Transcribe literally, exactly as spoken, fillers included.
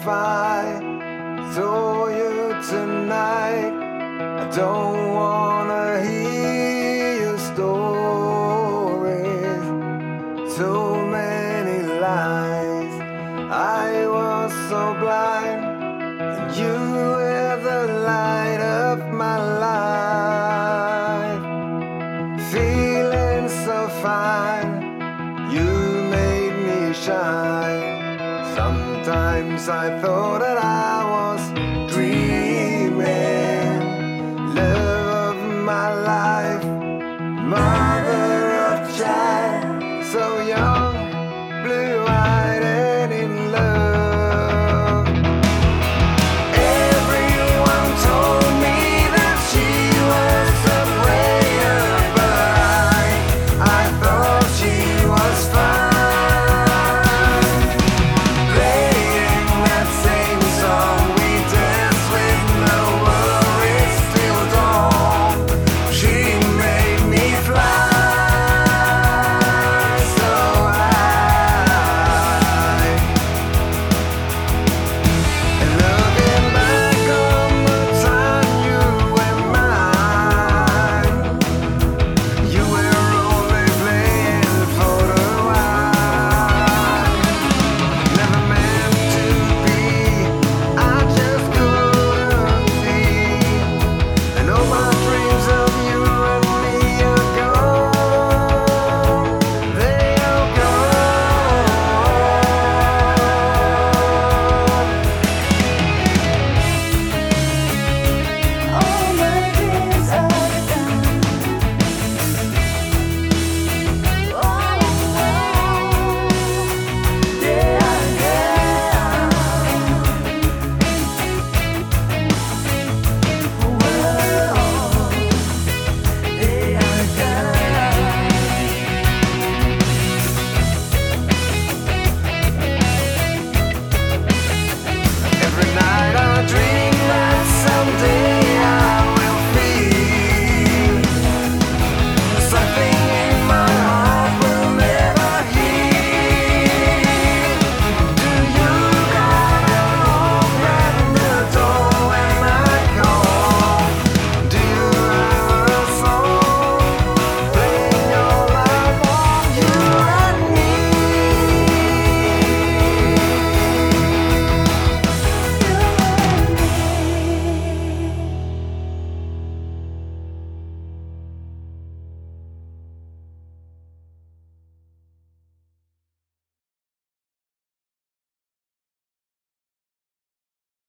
if I saw you tonight, I don't wanna hear your stories. So many lies, I was so blind, and you were the light of my life. Feeling so fine, you made me shine. Sometimes I thought that I was dreaming. Love of my life, my